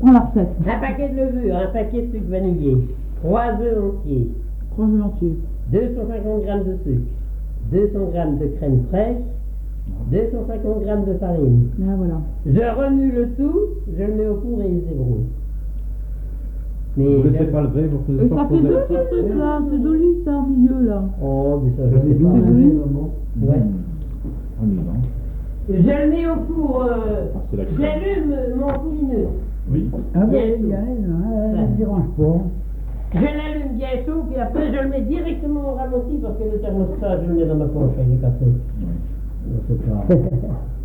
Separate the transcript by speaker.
Speaker 1: prends la recette.
Speaker 2: Un paquet de levure, un paquet de sucre vanillé, 3 œufs entiers,
Speaker 1: 3 œufs entiers.
Speaker 2: 250 g de sucre, 200 g de crème fraîche, 250 g de farine.
Speaker 1: Ah, voilà.
Speaker 2: Je remue le tout, je le mets au four et il se débrouille. Mais
Speaker 3: Vous laissez pas lever, vous faisiez
Speaker 1: Ça
Speaker 3: pas
Speaker 1: fait
Speaker 3: poser.
Speaker 1: joli ce truc là, c'est joli ça au milieu là.
Speaker 2: Oh, mais ça je
Speaker 3: C'est
Speaker 2: sais pas.
Speaker 1: joli.
Speaker 2: Ouais.
Speaker 3: On y va.
Speaker 2: Je le mets au four,
Speaker 3: C'est la crème.
Speaker 2: j'allume mon fouineux.
Speaker 3: Oui.
Speaker 4: Ah
Speaker 2: Bien
Speaker 4: oui,
Speaker 2: chaud.
Speaker 4: elle ne dérange pas.
Speaker 2: Je l'allume bien chaud, puis après je le mets directement au ralenti parce que le thermostat, je le mets dans ma poche, il est cassé.
Speaker 3: Oui.
Speaker 2: Je sais pas.